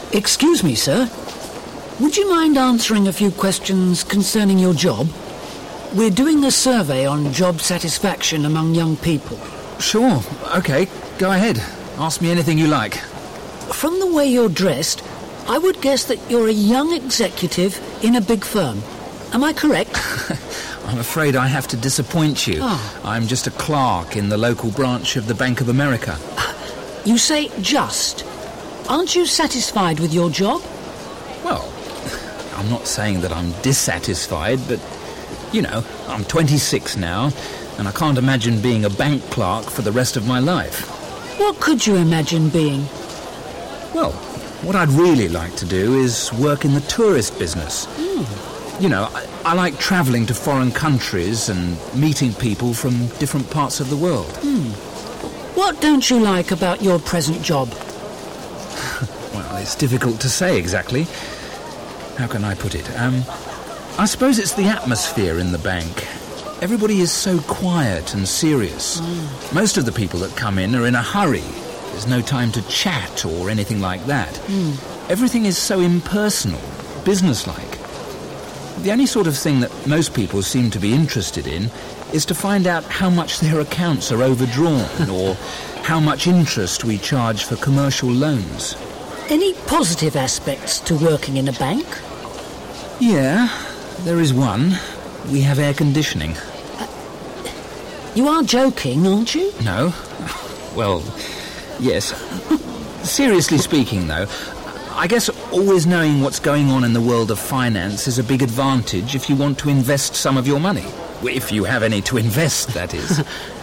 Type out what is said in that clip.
Excuse me, sir. Would you mind answering a few questions concerning your job? We're doing a survey on job satisfaction among young people. Sure, okay, go ahead. Ask me anything you like. From the way you're dressed, I would guess that you're a young executive in a big firm. Am I correct? I'm afraid I have to disappoint you. Oh. I'm just a clerk in the local branch of the Bank of America. You say just. Aren't you satisfied with your job? Well, I'm not saying that I'm dissatisfied, but, you know, I'm 26 now, and I can't imagine being a bank clerk for the rest of my life. What could you imagine being? Well, what I'd really like to do is work in the tourist business. You know, I like travelling to foreign countries and meeting people from different parts of the world. What don't you like about your present job? Well, it's difficult to say exactly. How can I put it? I suppose it's the atmosphere in the bank. Everybody is so quiet and serious. Most of the people that come in are in a hurry. There's no time to chat or anything like that. Everything is so impersonal, businesslike. The only sort of thing that most people seem to be interested in is to find out how much their accounts are overdrawn or how much interest we charge for commercial loans. Any positive aspects to working in a bank? Yeah, there is one. We have air conditioning. You are joking, aren't you? No. Well, yes. Seriously speaking, though, I guess always knowing what's going on in the world of finance is a big advantage if you want to invest some of your money. If you have any to invest, that is.